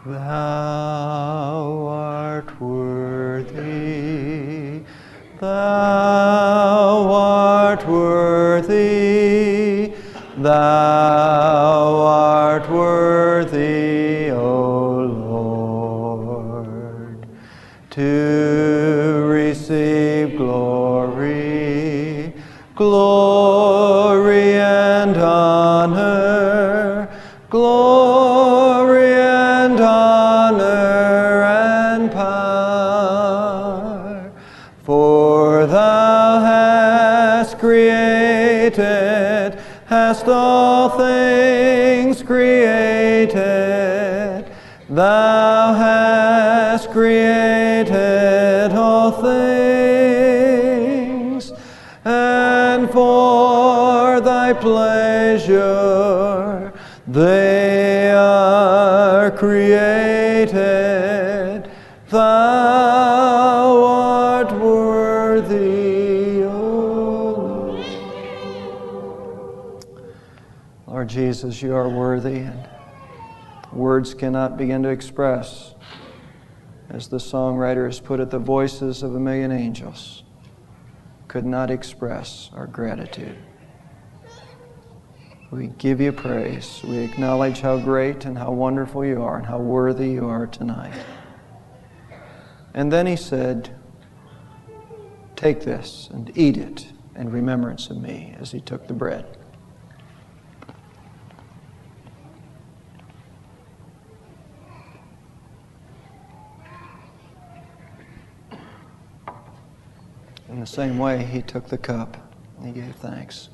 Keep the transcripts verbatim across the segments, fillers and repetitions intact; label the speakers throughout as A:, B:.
A: Thou art worthy, Thou art worthy, Thou art worthy, O Lord, to receive glory, glory and honor, glory and honor and power. For Thou hast created, hast all things created. Thou hast created all things, and for Thy pleasure they are created. Thou art worthy, O Lord. Lord Jesus, You are worthy, and words cannot begin to express, as the songwriter has put it, the voices of a million angels could not express our gratitude. We give You praise. We acknowledge how great and how wonderful You are and how worthy You are tonight. And then He said, "Take this and eat it in remembrance of Me," as He took the bread. In the same way, He took the cup. He gave thanks.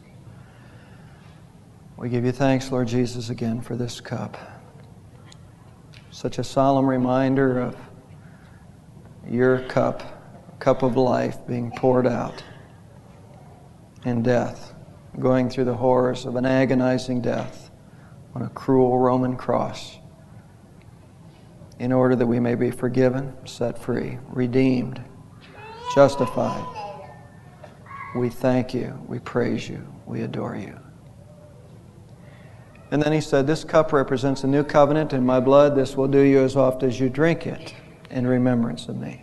A: We give You thanks, Lord Jesus, again for this cup. Such a solemn reminder of Your cup, cup of life being poured out in death, going through the horrors of an agonizing death on a cruel Roman cross, in order that we may be forgiven, set free, redeemed, justified. We thank You, we praise You, we adore You. And then He said, "This cup represents a new covenant in My blood. This will do you as oft as you drink it in remembrance of Me."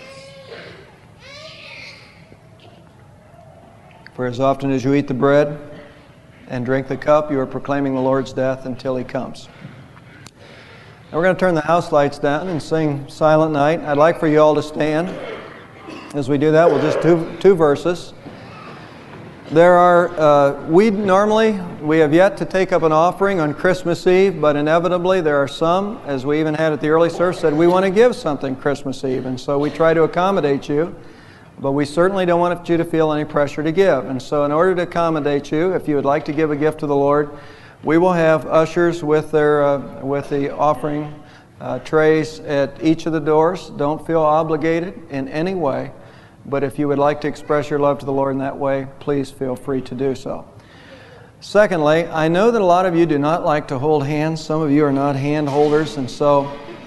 A: For as often as you eat the bread and drink the cup, you are proclaiming the Lord's death until He comes. Now we're going to turn the house lights down and sing Silent Night. I'd like for you all to stand. As we do that, we'll just do two verses. There are, uh, we normally, we have yet to take up an offering on Christmas Eve, but inevitably there are some, as we even had at the early service, said we want to give something Christmas Eve, and so we try to accommodate you, but we certainly don't want you to feel any pressure to give. And so in order to accommodate you, if you would like to give a gift to the Lord, we will have ushers with their, uh, with the offering uh, trays at each of the doors. Don't feel obligated in any way. But if you would like to express your love to the Lord in that way, please feel free to do so. Secondly, I know that a lot of you do not like to hold hands. Some of you are not hand holders, and so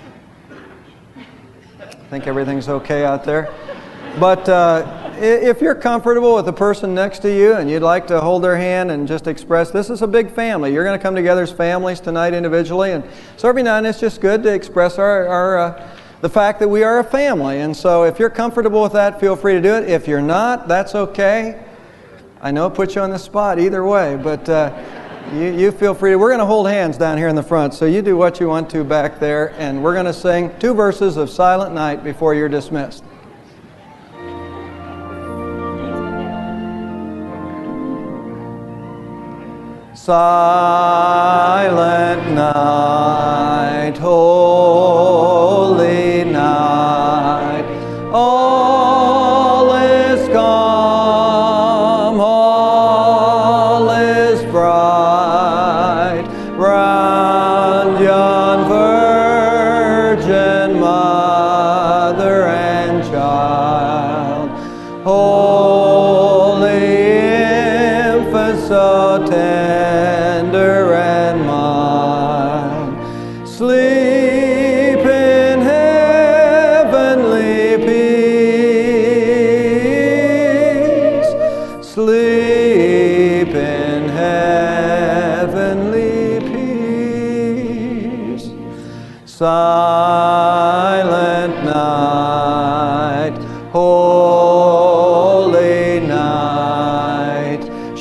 A: I think everything's okay out there. But uh, if you're comfortable with the person next to you and you'd like to hold their hand and just express, this is a big family. You're going to come together as families tonight individually, and so every now and then it's just good to express our, our uh, the fact that we are a family. And so if you're comfortable with that, feel free to do it. If you're not, that's okay. I know it puts you on the spot either way, but uh, you, you feel free to. We're going to hold hands down here in the front, so you do what you want to back there, and we're going to sing two verses of Silent Night before you're dismissed. Silent night, holy night, all is calm, all is bright, round yon virgin mother and child, holy infant so tender and mild. Silent night, holy night,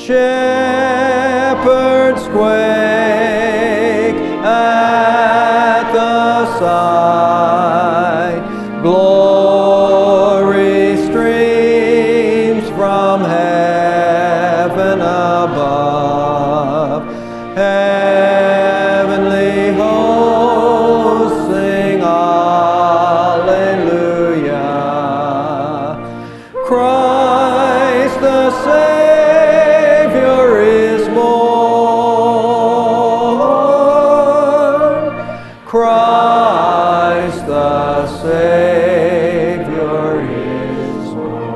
A: shepherds quake at the sight, glory streams from heaven above, heavenly hosts sing hallelujah. Christ the Savior is born. Christ the Savior is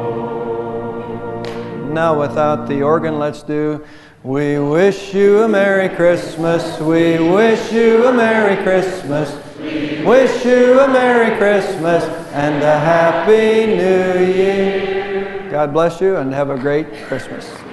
A: born. Now without the organ, let's do We wish you a Merry Christmas. We wish you a Merry Christmas. We wish you a Merry Christmas and a Happy New Year. God bless you and have a great Christmas.